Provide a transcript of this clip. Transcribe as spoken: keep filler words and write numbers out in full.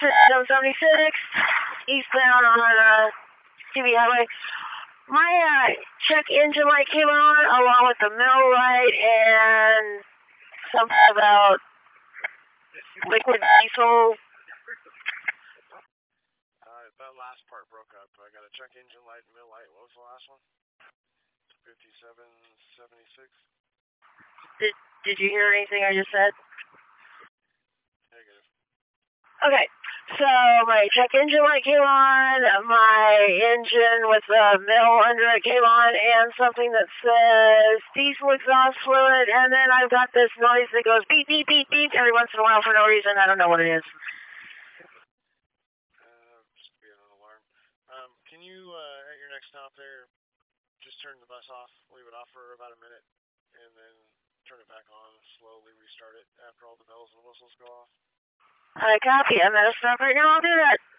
seven seventy-six, eastbound on uh, T V Highway. My uh, check engine light came on along with the mill light and something about liquid diesel. Uh, that last part broke up. I got a check engine light and mill light. What was the last one? fifty-seven seventy-six. Did, did you hear anything I just said? Negative. Okay, so my check engine light came on, my engine with the mill under it came on, and something that says diesel exhaust fluid, and then I've got this noise that goes beep, beep, beep, beep every once in a while for no reason. I don't know what it is. Uh, just being an alarm. Um, can you, uh, at your next stop there, just turn the bus off, leave it off for about a minute, and then turn it back on, slowly restart it after all the bells and whistles go off? I copy. I'm at a stop right now. I'll do that.